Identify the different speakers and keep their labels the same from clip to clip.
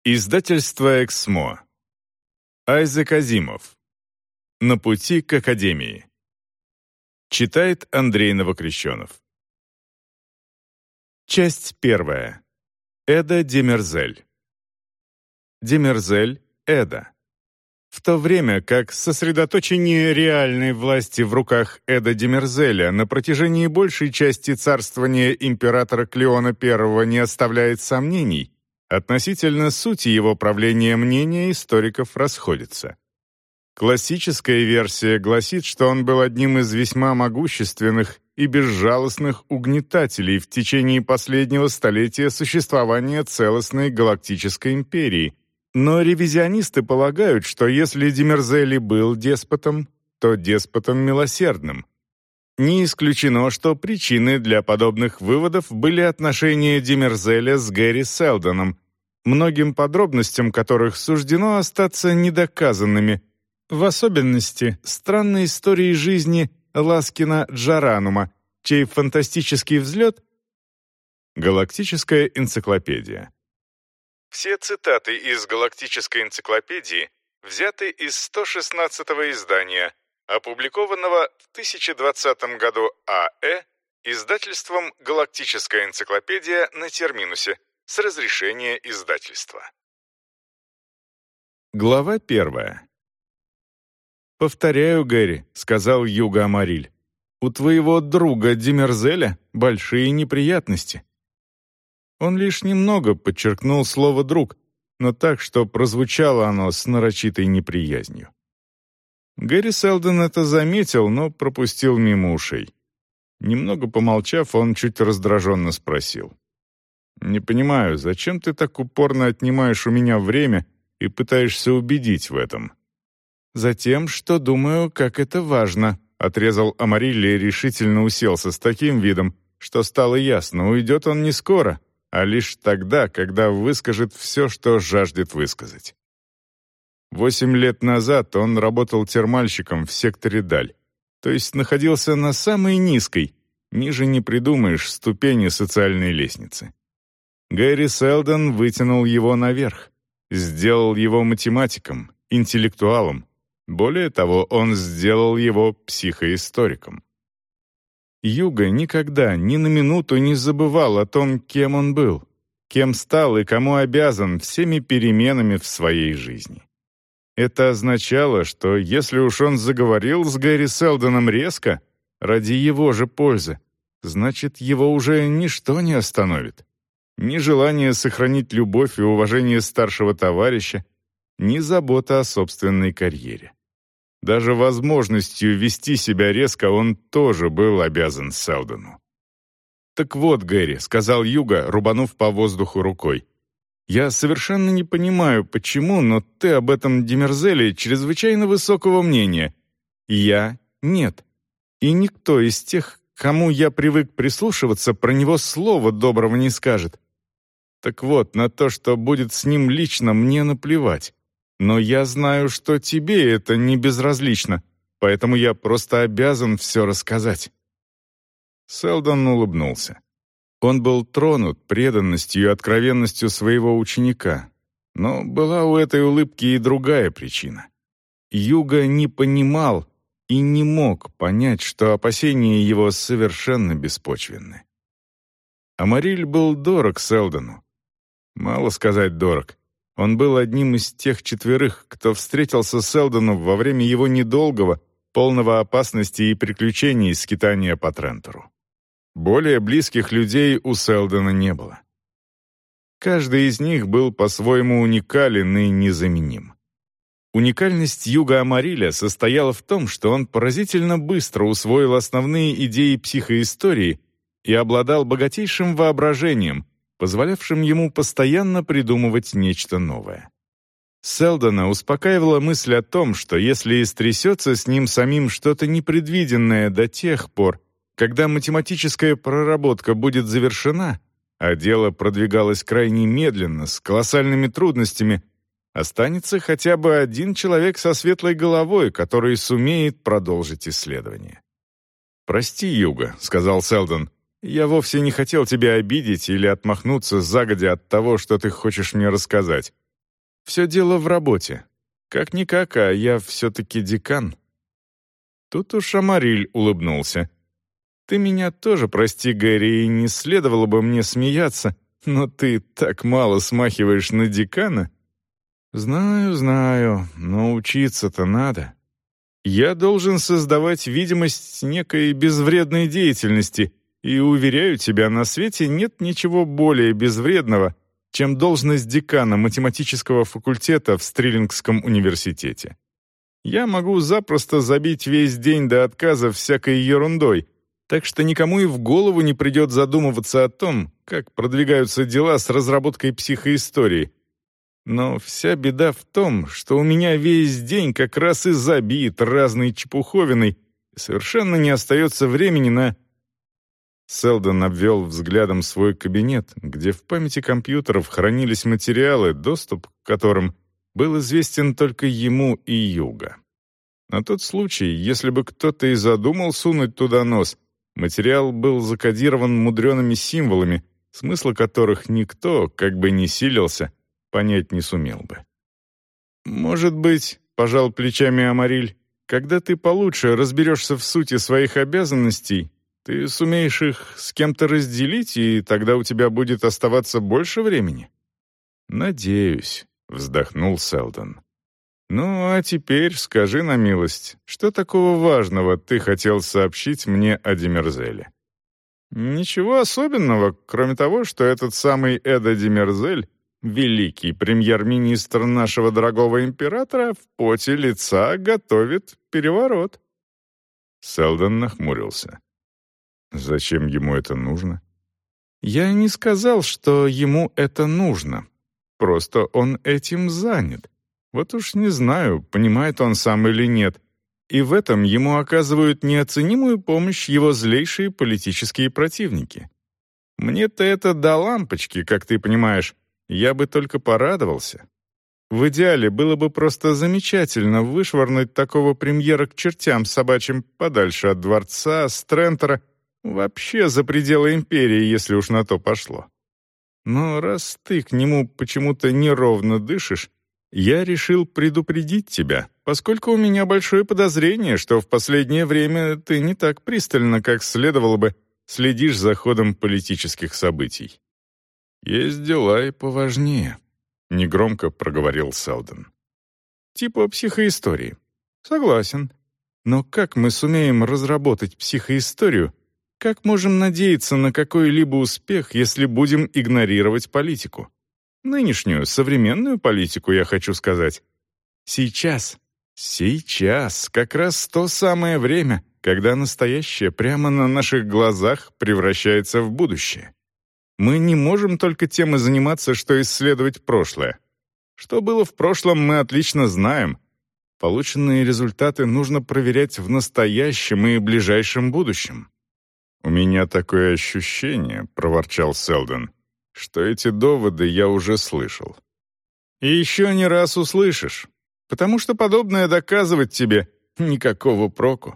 Speaker 1: Издательство «Эксмо». Айзек Азимов. «На пути к Академии». Читает Андрей Новокрещенов. Часть первая. Эда Демерзель. Демерзель Эда. В то время как сосредоточение реальной власти в руках Эда Демерзеля на протяжении большей части царствования императора Клеона I не оставляет сомнений, относительно сути его правления мнения историков расходятся. Классическая версия гласит, что он был одним из весьма могущественных и безжалостных угнетателей в течение последнего столетия существования целостной галактической империи. Но ревизионисты полагают, что если Демерзель и был деспотом, то деспотом милосердным. Не исключено, что причиной для подобных выводов были отношения Демерзеля с Гэри Селдоном, многим подробностям которых суждено остаться недоказанными, в особенности странной истории жизни Ласкина Джаранума, чей фантастический взлет — Галактическая энциклопедия. Все цитаты из Галактической энциклопедии взяты из 116-го издания, опубликованного в 1020 году А.Э. издательством «Галактическая энциклопедия» на терминусе с разрешения издательства. Глава 1. «Повторяю, Гэри», — сказал Юго Амариль, — «у твоего друга Демерзеля большие неприятности». Он лишь немного подчеркнул слово «друг», но так, что прозвучало оно с нарочитой неприязнью. Гэри Селдон это заметил, но пропустил мимо ушей. Немного помолчав, он чуть раздраженно спросил: «Не понимаю, зачем ты так упорно отнимаешь у меня время и пытаешься убедить в этом?» «Затем, что думаю, как это важно», — отрезал Амариль и решительно уселся с таким видом, что стало ясно, уйдет он не скоро, а лишь тогда, когда выскажет все, что жаждет высказать. 8 лет назад он работал термальщиком в секторе Даль, то есть находился на самой низкой, ниже не придумаешь, ступени социальной лестницы. Гэри Селдон вытянул его наверх, сделал его математиком, интеллектуалом. Более того, он сделал его психоисториком. Юго никогда ни на минуту не забывал о том, кем он был, кем стал и кому обязан всеми переменами в своей жизни. Это означало, что если уж он заговорил с Гэри Селдоном резко, ради его же пользы, значит, его уже ничто не остановит. Ни желание сохранить любовь и уважение старшего товарища, ни забота о собственной карьере. Даже возможностью вести себя резко он тоже был обязан Селдону. «Так вот, Гэри», — сказал Юго, рубанув по воздуху рукой, «я совершенно не понимаю, почему, но ты об этом Демерзеле чрезвычайно высокого мнения. Я — нет. И никто из тех, кому я привык прислушиваться, про него слова доброго не скажет. Так вот, на то, что будет с ним лично, мне наплевать. Но я знаю, что тебе это не безразлично, поэтому я просто обязан все рассказать». Селдон улыбнулся. Он был тронут преданностью и откровенностью своего ученика, но была у этой улыбки и другая причина. Юго не понимал и не мог понять, что опасения его совершенно беспочвенны. Амариль был дорог Селдону. Мало сказать дорог. Он был одним из тех 4, кто встретился с Селдону во время его недолгого, полного опасности и приключений скитания по Трентору. Более близких людей у Селдона не было. Каждый из них был по-своему уникален и незаменим. Уникальность Юго Амариля состояла в том, что он поразительно быстро усвоил основные идеи психоистории и обладал богатейшим воображением, позволявшим ему постоянно придумывать нечто новое. Селдона успокаивала мысль о том, что если и стрясется с ним самим что-то непредвиденное до тех пор, когда математическая проработка будет завершена, а дело продвигалось крайне медленно, с колоссальными трудностями, останется хотя бы один человек со светлой головой, который сумеет продолжить исследование. «Прости, Юго», — сказал Селдон, — «я вовсе не хотел тебя обидеть или отмахнуться загодя от того, что ты хочешь мне рассказать. Все дело в работе. Как-никак, а я все-таки декан». Тут уж Амариль улыбнулся. «Ты меня тоже прости, Гэри, и не следовало бы мне смеяться, но ты так мало смахиваешь на декана». «Знаю, знаю, но учиться-то надо. Я должен создавать видимость некой безвредной деятельности, и, уверяю тебя, на свете нет ничего более безвредного, чем должность декана математического факультета в Стрелингском университете. Я могу запросто забить весь день до отказа всякой ерундой, так что никому и в голову не придет задумываться о том, как продвигаются дела с разработкой психоистории. Но вся беда в том, что у меня весь день как раз и забит разной чепуховиной, и совершенно не остается времени на...» Селдон обвел взглядом свой кабинет, где в памяти компьютеров хранились материалы, доступ к которым был известен только ему и Юго. На тот случай, если бы кто-то и задумал сунуть туда нос, материал был закодирован мудреными символами, смысла которых никто, как бы ни силился, понять не сумел бы. «Может быть, — пожал плечами Амариль, — когда ты получше разберешься в сути своих обязанностей, ты сумеешь их с кем-то разделить, и тогда у тебя будет оставаться больше времени?» «Надеюсь», — вздохнул Селдон. «Ну, а теперь скажи на милость, что такого важного ты хотел сообщить мне о Демерзеле?» «Ничего особенного, кроме того, что этот самый Эдо Демерзель, великий премьер-министр нашего дорогого императора, в поте лица готовит переворот». Селдон нахмурился. «Зачем ему это нужно?» «Я не сказал, что ему это нужно. Просто он этим занят. Вот уж не знаю, понимает он сам или нет. И в этом ему оказывают неоценимую помощь его злейшие политические противники. Мне-то это до лампочки, как ты понимаешь. Я бы только порадовался. В идеале было бы просто замечательно вышвырнуть такого премьера к чертям собачьим подальше от дворца, Стрентера, вообще за пределы империи, если уж на то пошло. Но раз ты к нему почему-то неровно дышишь, я решил предупредить тебя, поскольку у меня большое подозрение, что в последнее время ты не так пристально, как следовало бы, следишь за ходом политических событий. «Есть дела и поважнее», — негромко проговорил Селдон. «Типа психоистории. Согласен. Но как мы сумеем разработать психоисторию? Как можем надеяться на какой-либо успех, если будем игнорировать политику? Нынешнюю, современную политику, я хочу сказать. Сейчас как раз то самое время, когда настоящее прямо на наших глазах превращается в будущее. Мы не можем только тем и заниматься, что исследовать прошлое. Что было в прошлом, мы отлично знаем. Полученные результаты нужно проверять в настоящем и ближайшем будущем». «У меня такое ощущение», — проворчал Селдон, «что эти доводы я уже слышал». «И еще не раз услышишь, потому что подобное доказывать тебе никакого проку».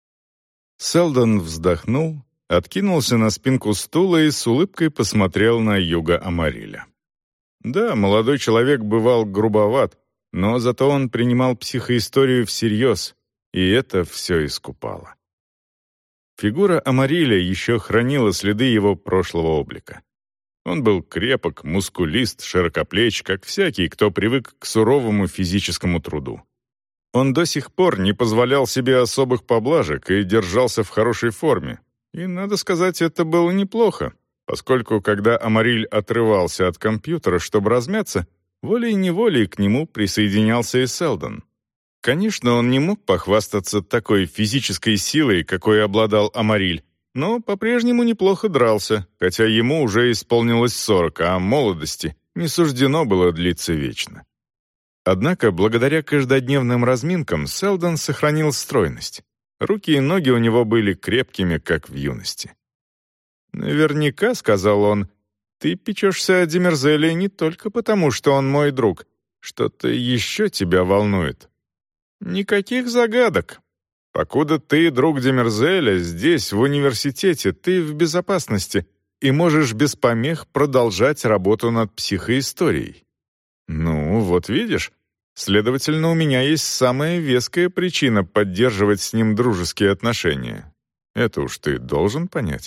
Speaker 1: Селдон вздохнул, откинулся на спинку стула и с улыбкой посмотрел на Юго Амариля. Да, молодой человек бывал грубоват, но зато он принимал психоисторию всерьез, и это все искупало. Фигура Амариля еще хранила следы его прошлого облика. Он был крепок, мускулист, широкоплеч, как всякий, кто привык к суровому физическому труду. Он до сих пор не позволял себе особых поблажек и держался в хорошей форме. И, надо сказать, это было неплохо, поскольку, когда Амариль отрывался от компьютера, чтобы размяться, волей-неволей к нему присоединялся и Селдон. Конечно, он не мог похвастаться такой физической силой, какой обладал Амариль, но по-прежнему неплохо дрался, хотя ему уже исполнилось 40, а молодости не суждено было длиться вечно. Однако, благодаря каждодневным разминкам, Селдон сохранил стройность. Руки и ноги у него были крепкими, как в юности. «Наверняка, — сказал он, — ты печешься о Демерзеле не только потому, что он мой друг. Что-то еще тебя волнует». «Никаких загадок. Покуда ты друг Демерзеля, здесь, в университете, ты в безопасности и можешь без помех продолжать работу над психоисторией». «Ну, вот видишь? Следовательно, у меня есть самая веская причина поддерживать с ним дружеские отношения. Это уж ты должен понять».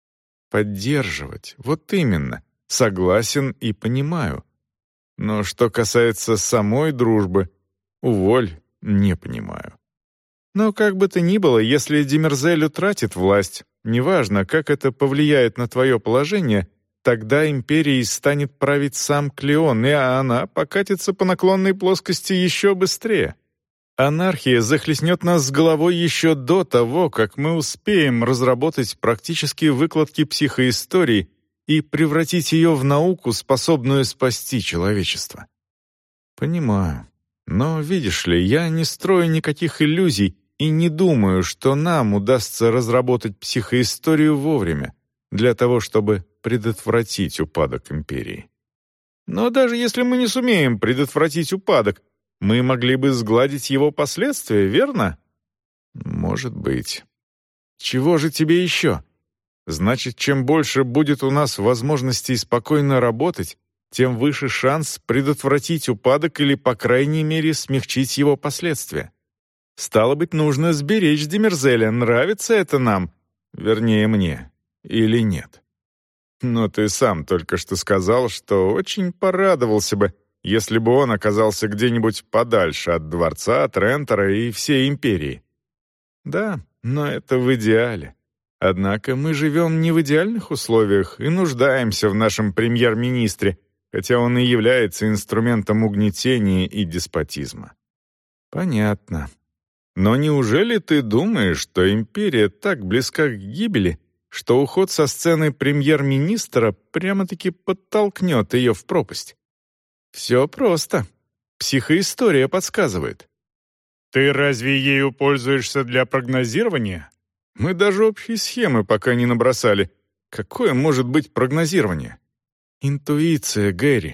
Speaker 1: «Поддерживать, вот именно. Согласен и понимаю. Но что касается самой дружбы, уволь, не понимаю. Но как бы то ни было, если Демерзель утратит власть, неважно, как это повлияет на твое положение, тогда империей станет править сам Клеон, и она покатится по наклонной плоскости еще быстрее. Анархия захлестнет нас с головой еще до того, как мы успеем разработать практические выкладки психоистории и превратить ее в науку, способную спасти человечество». «Понимаю. Но, видишь ли, я не строю никаких иллюзий и не думаю, что нам удастся разработать психоисторию вовремя для того, чтобы предотвратить упадок империи. Но даже если мы не сумеем предотвратить упадок, мы могли бы сгладить его последствия, верно?» «Может быть. Чего же тебе еще? Значит, чем больше будет у нас возможностей спокойно работать, тем выше шанс предотвратить упадок или, по крайней мере, смягчить его последствия. Стало быть, нужно сберечь Демерзеля, нравится это нам, вернее, мне, или нет. Но ты сам только что сказал, что очень порадовался бы, если бы он оказался где-нибудь подальше от дворца, Трентора и всей империи. Да, но это в идеале. Однако мы живем не в идеальных условиях и нуждаемся в нашем премьер-министре, хотя он и является инструментом угнетения и деспотизма». «Понятно. Но неужели ты думаешь, что империя так близка к гибели, что уход со сцены премьер-министра прямо-таки подтолкнет ее в пропасть? Все просто. Психоистория подсказывает».
Speaker 2: Ты разве ею пользуешься для прогнозирования?
Speaker 1: Мы даже общие схемы пока не набросали. Какое может быть прогнозирование? Интуиция, Гэри.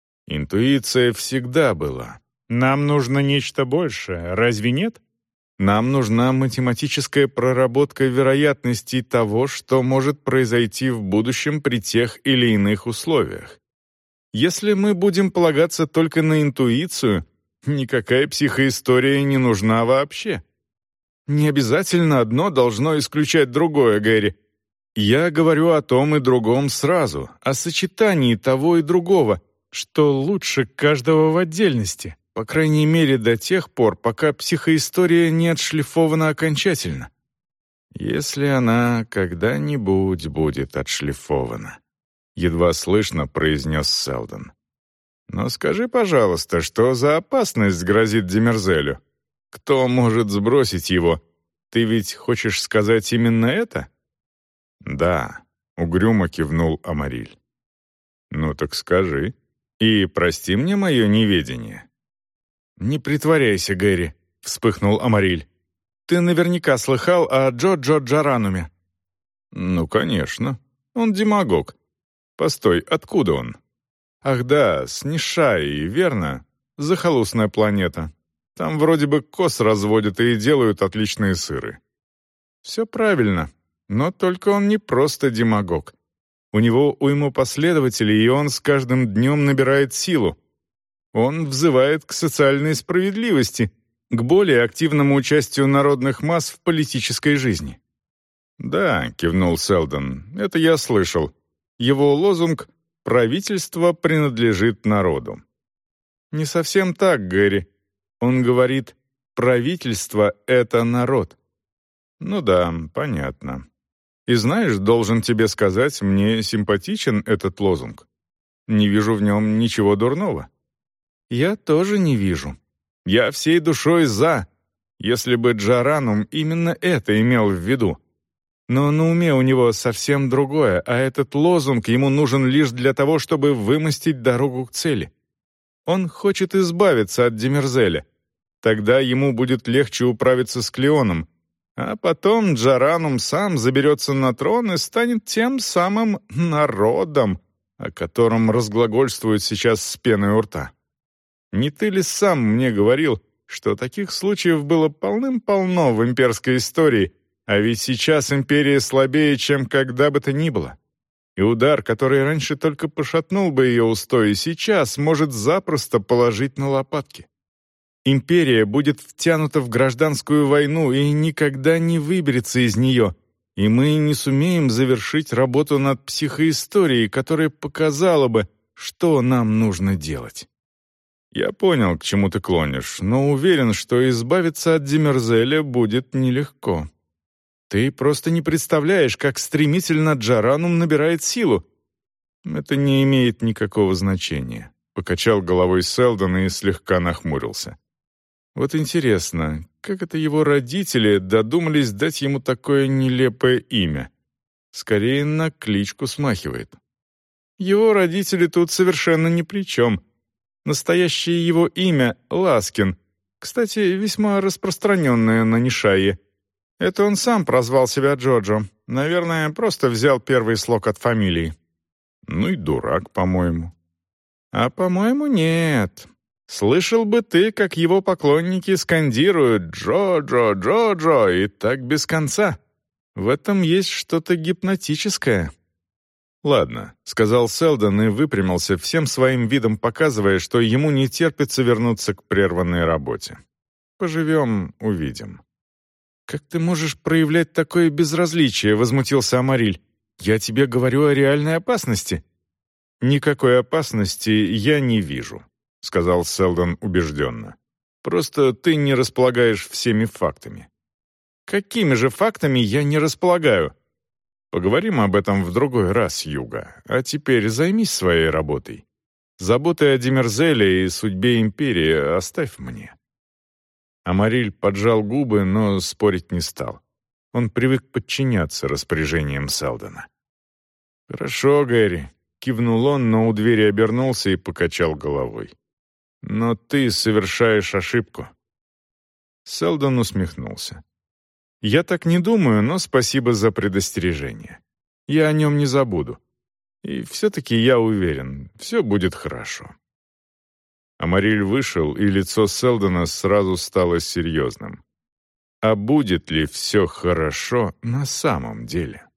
Speaker 1: Интуиция всегда была.
Speaker 2: Нам нужно нечто большее, разве нет?
Speaker 1: Нам нужна математическая проработка вероятностей того, что может произойти в будущем при тех или иных условиях. Если мы будем полагаться только на интуицию, никакая психоистория не нужна вообще. Не обязательно одно должно исключать другое, Гэри. Я говорю о том и другом сразу, о сочетании того и другого,
Speaker 2: что лучше каждого в отдельности.
Speaker 1: По крайней мере, до тех пор, пока психоистория не отшлифована окончательно. Если она когда-нибудь будет отшлифована, едва слышно произнес Селдон. Но скажи, пожалуйста, что за опасность грозит Демерзелю? Кто может сбросить его? Ты ведь хочешь сказать именно это? Да, угрюмо кивнул Амариль. Ну так скажи. И прости мне мое неведение. «Не притворяйся, Гэри», — вспыхнул Амариль. «Ты наверняка слыхал о Джоджо Джарануме». «Ну, конечно. Он демагог. Постой, откуда он?» «Ах да, с Нишаи, верно? Захолустная планета. Там вроде бы коз разводят и делают отличные сыры». «Все правильно. Но только он не просто демагог. У него уйма последователей, и он с каждым днем набирает силу. Он взывает к социальной справедливости, к более активному участию народных масс в политической жизни». «Да», — кивнул Селдон, — «это я слышал. Его лозунг «Правительство принадлежит народу». Не совсем так, Гэри. Он говорит «Правительство — это народ». Ну да, понятно. И знаешь, должен тебе сказать, мне симпатичен этот лозунг. Не вижу в нем ничего дурного. Я тоже не вижу. Я всей душой за, если бы Джаранум именно это имел в виду. Но на уме у него совсем другое, а этот лозунг ему нужен лишь для того, чтобы вымостить дорогу к цели. Он хочет избавиться от Демерзеля. Тогда ему будет легче управиться с Клеоном, а потом Джаранум сам заберется на трон и станет тем самым народом, о котором разглагольствуют сейчас с пеной у рта. Не ты ли сам мне говорил, что таких случаев было полным-полно в имперской истории, а ведь сейчас империя слабее, чем когда бы то ни было? И удар, который раньше только пошатнул бы ее устои, сейчас может запросто положить на лопатки. Империя будет втянута в гражданскую войну и никогда не выберется из нее, и мы не сумеем завершить работу над психоисторией, которая показала бы, что нам нужно делать. Я понял, к чему ты клонишь, но уверен, что избавиться от Демерзеля будет нелегко. Ты просто не представляешь, как стремительно Джаранум набирает силу. Это не имеет никакого значения, покачал головой Селдон и слегка нахмурился. Вот интересно, как это его родители додумались дать ему такое нелепое имя? Скорее, на кличку смахивает. Его родители тут совершенно ни при чем. Настоящее его имя — Ласкин, кстати, весьма распространенное на Нишае. Это он сам прозвал себя Джоджо. Наверное, просто взял первый слог от фамилии. Ну и дурак, по-моему. А по-моему, нет. Слышал бы ты, как его поклонники скандируют «Джо-Джо, Джо-Джо» и так без конца. В этом есть что-то гипнотическое. «Ладно», — сказал Селдон и выпрямился, всем своим видом показывая, что ему не терпится вернуться к прерванной работе. «Поживем, увидим». «Как ты можешь проявлять такое безразличие?» — возмутился Амариль. «Я тебе говорю о реальной опасности». «Никакой опасности я не вижу», — сказал Селдон убежденно. «Просто ты не располагаешь всеми фактами». «Какими же фактами я не располагаю?» «Поговорим об этом в другой раз, Юга. А теперь займись своей работой. Заботы о Демерзеле и судьбе Империи оставь мне». Амариль поджал губы, но спорить не стал. Он привык подчиняться распоряжениям Селдона. «Хорошо, Гэри», — кивнул он, но у двери обернулся и покачал головой. «Но ты совершаешь ошибку». Селдон усмехнулся. «Я так не думаю, но спасибо за предостережение. Я о нем не забуду. И все-таки я уверен, все будет хорошо». Амариль вышел, и лицо Селдона сразу стало серьезным. А будет ли все хорошо на самом деле?